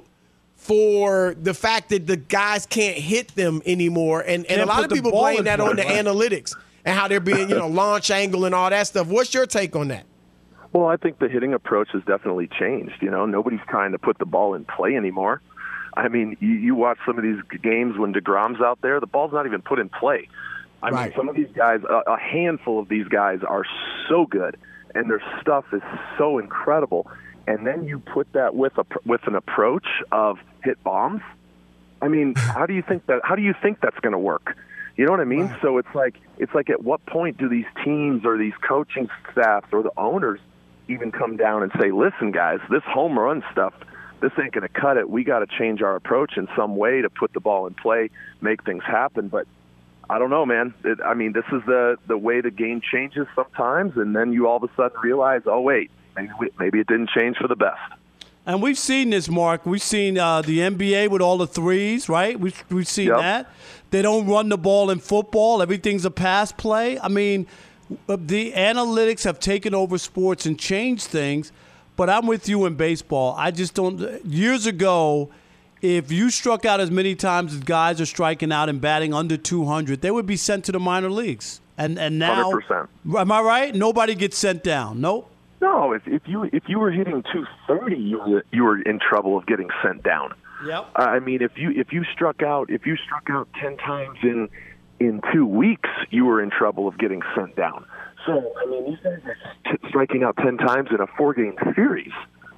for the fact that the guys can't hit them anymore. And a lot of people blame that on the analytics and how they're being, launch angle and all that stuff. What's your take on that? Well, I think the hitting approach has definitely changed. Nobody's trying to put the ball in play anymore. I mean, you watch some of these games when DeGrom's out there, the ball's not even put in play. I mean, some of these guys, a handful of these guys are so good, and their stuff is so incredible. And then you put that with an approach of hit bombs. I mean, how do you think that's going to work? You know what I mean? Right. So it's like at what point do these teams or these coaching staffs or the owners even come down and say, listen, guys, this home run stuff, this ain't going to cut it. We got to change our approach in some way to put the ball in play, make things happen. But I don't know, man. This is the way the game changes sometimes, and then you all of a sudden realize, oh, wait, maybe it didn't change for the best. And we've seen this, Mark. We've seen the NBA with all the threes, right? We've seen that. They don't run the ball in football. Everything's a pass play. I mean, the analytics have taken over sports and changed things, but I'm with you in baseball. I just don't – years ago, if you struck out as many times as guys are striking out and batting under 200, they would be sent to the minor leagues. And now – 100%. Am I right? Nobody gets sent down. Nope. No, if you were hitting 230, you were in trouble of getting sent down. Yep. I mean, if you struck out 10 times in 2 weeks, you were in trouble of getting sent down. So, I mean, these guys are striking out 10 times in a 4-game series.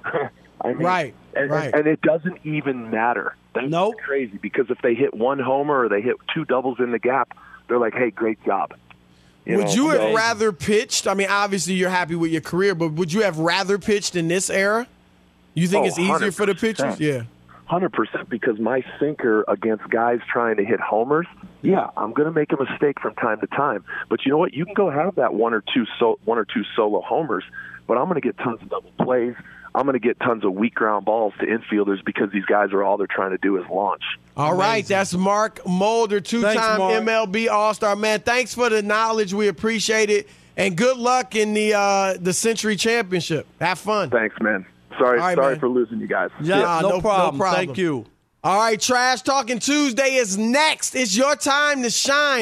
I mean, right. And it doesn't even matter. That's crazy, because if they hit one homer or they hit 2 doubles in the gap, they're like, hey, great job. Would you have rather pitched? I mean, obviously you're happy with your career, but would you have rather pitched in this era? You think it's easier for the pitchers? Yeah. 100%, because my sinker against guys trying to hit homers, I'm going to make a mistake from time to time. But you know what? You can go have that one or two solo homers, but I'm going to get tons of double plays. I'm going to get tons of weak ground balls to infielders because these guys are all they're trying to do is launch. All right, that's Mark Mulder, two-time MLB All-Star. Man, thanks for the knowledge. We appreciate it. And good luck in the Century Championship. Have fun. Thanks, man. Sorry for losing you guys. Yeah, no problem. Thank you. All right, Trash Talking Tuesday is next. It's your time to shine.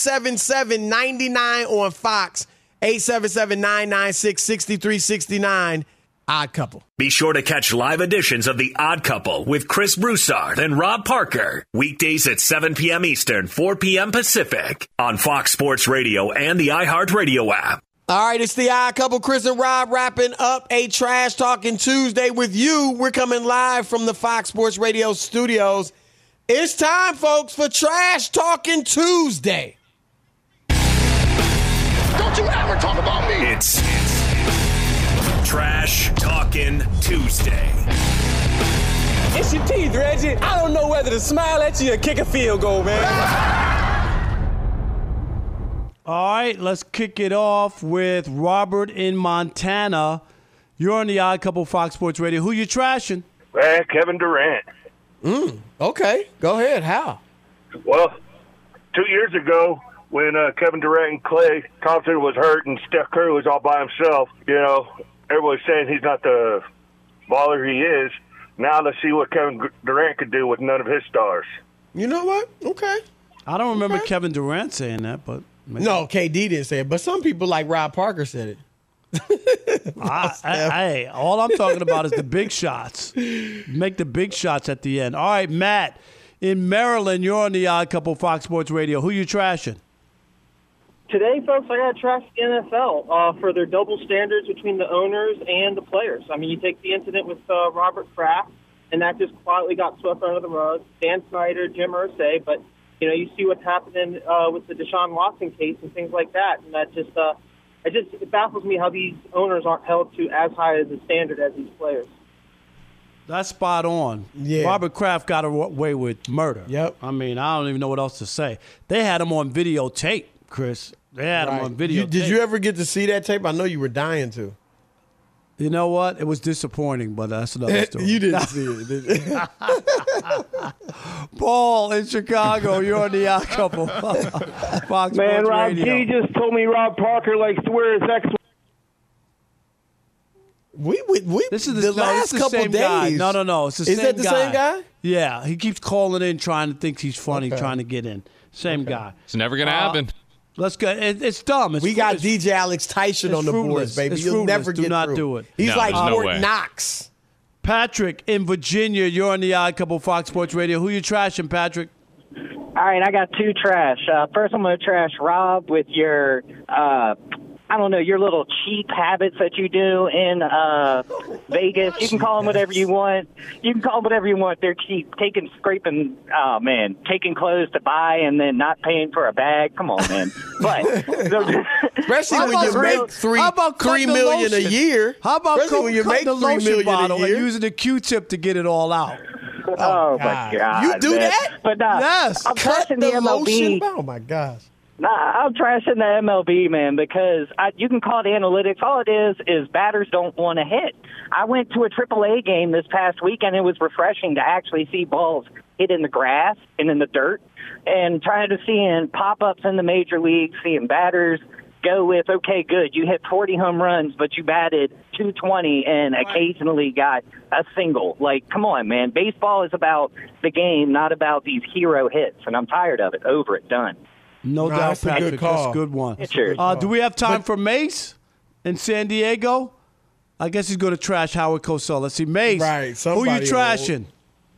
877-99 on Fox. 877-996-6369. Odd Couple. Be sure to catch live editions of The Odd Couple with Chris Broussard and Rob Parker. Weekdays at 7 p.m. Eastern, 4 p.m. Pacific on Fox Sports Radio and the iHeartRadio app. All right, it's The Odd Couple. Chris and Rob wrapping up a Trash Talking Tuesday with you. We're coming live from the Fox Sports Radio studios. It's time, folks, for Trash Talking Tuesday. Don't you ever talk about me. It's Trash Talking Tuesday. It's your teeth, Reggie. I don't know whether to smile at you or kick a field goal, man. All right, let's kick it off with Robert in Montana. You're on the Odd Couple Fox Sports Radio. Who you trashing? Kevin Durant. Okay, go ahead. How? Well, 2 years ago, when Kevin Durant and Klay Thompson was hurt and Steph Curry was all by himself, everybody's saying he's not the baller he is. Now let's see what Kevin Durant could do with none of his stars. You know what? Okay. I don't remember Kevin Durant saying that, but maybe. No, KD didn't say it, but some people like Rob Parker said it. Hey, all I'm talking about is the big shots. Make the big shots at the end. All right, Matt, in Maryland, you're on the Odd Couple Fox Sports Radio. Who you trashing? Today, folks, I got to trash the NFL for their double standards between the owners and the players. I mean, you take the incident with Robert Kraft, and that just quietly got swept under the rug. Dan Snyder, Jim Irsay, but you see what's happening with the Deshaun Watson case and things like that, and that just it baffles me how these owners aren't held to as high as a standard as these players. That's spot on. Yeah. Robert Kraft got away with murder. Yep. I mean, I don't even know what else to say. They had him on videotape, Chris. They had him on videotape. Did you ever get to see that tape? I know you were dying to. You know what? It was disappointing, but that's another story. You didn't see it, did you? Paul in Chicago, you're on the Odd Couple. Fox Man, Sports Rob Radio. G just told me Rob Parker likes to wear his ex. This is the last this is couple same days. Guy. No. It's the Is same that the same guy? Yeah, he keeps calling in, thinks he's funny, trying to get in. Same guy. It's never going to happen. Let's go. It's dumb. We got DJ Alex Tyson on the boards, baby. You'll never get Do not through. do it. He's like no Fort way. Knox. Patrick in Virginia, you're on the Odd Couple Fox Sports Radio. Who you trashing, Patrick? All right, I got two trash. First, I'm going to trash Rob with your, your little cheap habits that you do in Vegas. You can call them whatever you want. They're cheap. Taking clothes to buy and then not paying for a bag. Come on, man. But especially when you make $3 million a year. How about when you make the $3 lotion million bottle a year? and using the Q-tip to get it all out? Oh my God! You do man. that? But yes. I'm trashing the MLB. Oh my gosh! Nah, I'm trashing the MLB, man, because you can call it analytics. All it is batters don't want to hit. I went to a AAA game this past week, and it was refreshing to actually see balls hit in the grass and in the dirt, and trying to see in pop-ups in the major leagues, seeing batters go with, okay, good, you hit 40 home runs, but you batted 220 and occasionally got a single. Like, come on, man. Baseball is about the game, not about these hero hits, and I'm tired of it. Over it. Done. No doubt, that's a Patrick. good call. That's a good one. Cheers. Do we have time for Mace in San Diego? I guess he's going to trash Howard Cosell. Let's see. Mace, Right, who you somebody trashing?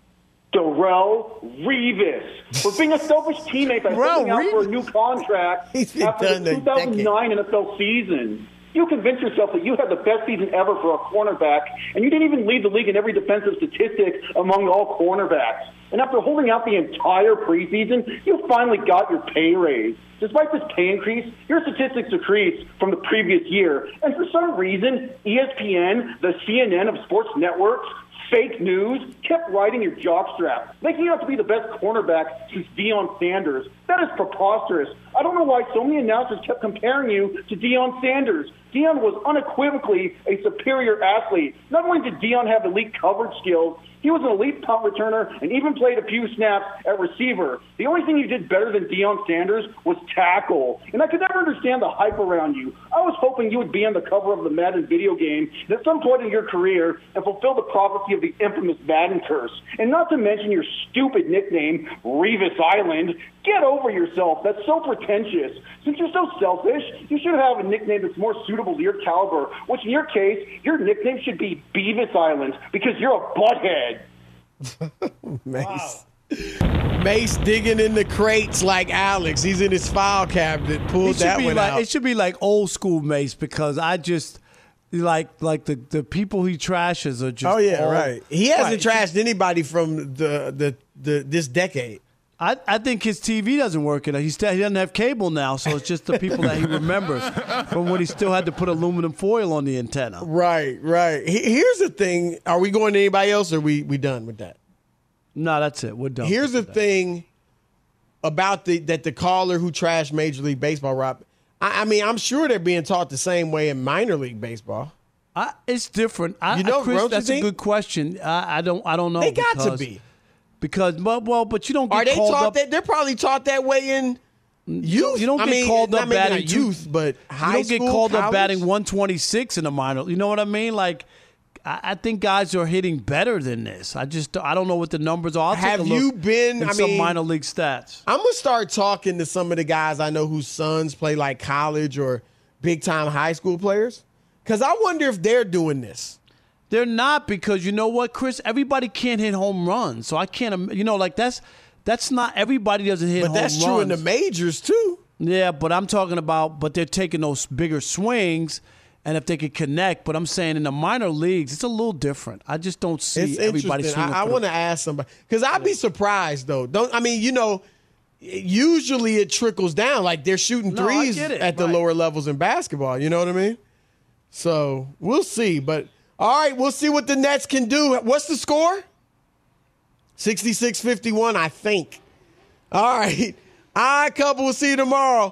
Darrell Revis for being a selfish teammate by holding out for a new contract He's been after done the a decade. 2009 NFL season. You convinced yourself that you had the best season ever for a cornerback, and you didn't even lead the league in every defensive statistic among all cornerbacks. And after holding out the entire preseason, you finally got your pay raise. Despite this pay increase, your statistics decreased from the previous year. And for some reason, ESPN, the CNN of sports networks, fake news, kept riding your jockstrap, making you out to be the best cornerback since Deion Sanders. That is preposterous. I don't know why so many announcers kept comparing you to Deion Sanders. Deion was unequivocally a superior athlete. Not only did Deion have elite coverage skills, he was an elite punt returner and even played a few snaps at receiver. The only thing you did better than Deion Sanders was tackle. And I could never understand the hype around you. I was hoping you would be on the cover of the Madden video game at some point in your career and fulfill the prophecy of the infamous Madden curse. And not to mention your stupid nickname, Revis Island. Get over yourself. That's so pretentious. Since you're so selfish, you should have a nickname that's more suitable to your caliber, which in your case, your nickname should be Beavis Island because you're a butthead. Mace. Mace digging in the crates like Alex. He's in his file cabinet. Pulled that one out. It should be like old school Mace because I just like the people he trashes are just. Oh yeah, all, right. He hasn't right. trashed anybody from the this decade. I think his TV doesn't work. He doesn't have cable now, so it's just the people that he remembers from when he still had to put aluminum foil on the antenna. Right. Here's the thing. Are we going to anybody else, or are we done with that? No, that's it. We're done. Here's the thing about the caller who trashed Major League Baseball, Rob. I mean, I'm sure they're being taught the same way in minor league baseball. It's different. Chris, that's a good question. I don't know. They got to be. Because, but you don't get Are they called taught up. They're probably taught that way in youth. You don't get called up batting youth, but high school, you don't get called college? up batting 126 in a minor. You know what I mean? Like, I think guys are hitting better than this. I don't know what the numbers are. Have you been in some minor league stats? I'm gonna start talking to some of the guys I know whose sons play like college or big time high school players, because I wonder if they're doing this. They're not, because you know what, Chris? Everybody can't hit home runs, so I can't. That's not everybody doesn't hit home runs. But that's true in the majors too. Yeah, but I'm talking about. But they're taking those bigger swings, and if they could connect. But I'm saying in the minor leagues, it's a little different. I just don't see everybody swinging. I want to ask somebody, because I'd be surprised though. Usually it trickles down. Like they're shooting threes at the lower levels in basketball. You know what I mean? So we'll see, but. All right, we'll see what the Nets can do. What's the score? 66-51, I think. All right. Odd Couple, we'll see you tomorrow.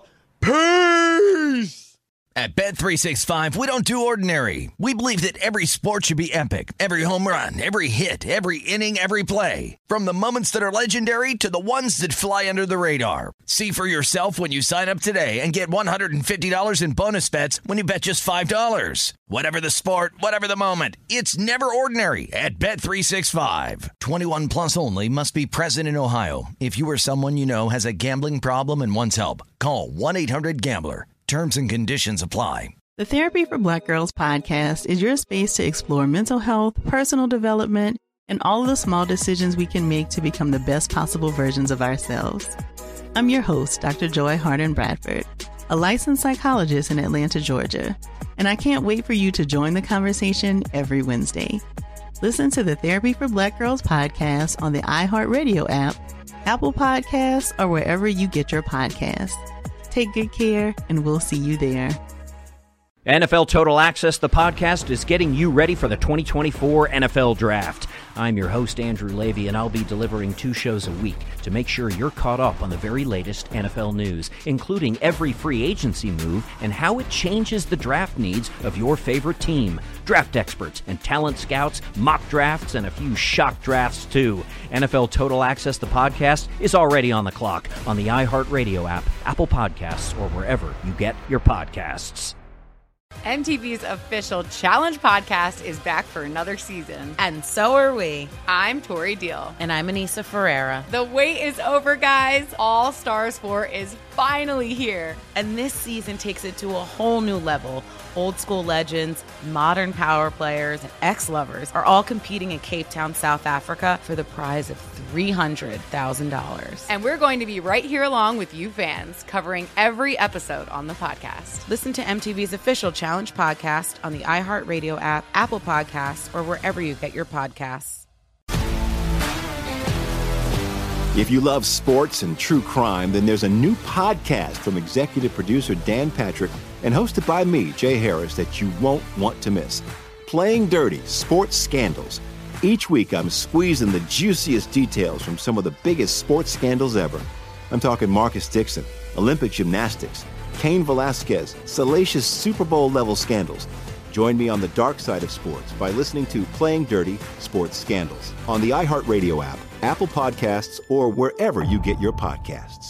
Peace. At Bet365, we don't do ordinary. We believe that every sport should be epic. Every home run, every hit, every inning, every play. From the moments that are legendary to the ones that fly under the radar. See for yourself when you sign up today and get $150 in bonus bets when you bet just $5. Whatever the sport, whatever the moment, it's never ordinary at Bet365. 21 plus only. Must be present in Ohio. If you or someone you know has a gambling problem and wants help, call 1-800-GAMBLER. Terms and conditions apply. The Therapy for Black Girls podcast is your space to explore mental health, personal development, and all of the small decisions we can make to become the best possible versions of ourselves. I'm your host, Dr. Joy Harden Bradford, a licensed psychologist in Atlanta, Georgia, and I can't wait for you to join the conversation every Wednesday. Listen to the Therapy for Black Girls podcast on the iHeartRadio app, Apple Podcasts, or wherever you get your podcasts. Take good care, and we'll see you there. NFL Total Access, the podcast, is getting you ready for the 2024 NFL Draft. I'm your host, Andrew Levy, and I'll be delivering 2 shows a week to make sure you're caught up on the very latest NFL news, including every free agency move and how it changes the draft needs of your favorite team. Draft experts and talent scouts, mock drafts, and a few shock drafts, too. NFL Total Access, the podcast, is already on the clock on the iHeartRadio app, Apple Podcasts, or wherever you get your podcasts. MTV's official Challenge podcast is back for another season. And so are we. I'm Tori Deal. And I'm Anissa Ferreira. The wait is over, guys. All Stars 4 is finally here. And this season takes it to a whole new level. Old school legends, modern power players, and ex-lovers are all competing in Cape Town, South Africa for the prize of $300,000. And we're going to be right here along with you fans, covering every episode on the podcast. Listen to MTV's official Challenge podcast on the iHeartRadio app, Apple Podcasts, or wherever you get your podcasts. If you love sports and true crime, then there's a new podcast from executive producer Dan Patrick and hosted by me, Jay Harris, that you won't want to miss. Playing Dirty: Sports Scandals. Each week, I'm squeezing the juiciest details from some of the biggest sports scandals ever. I'm talking Marcus Dixon, Olympic gymnastics, Cain Velasquez, salacious Super Bowl-level scandals. Join me on the dark side of sports by listening to Playing Dirty: Sports Scandals on the iHeartRadio app, Apple Podcasts, or wherever you get your podcasts.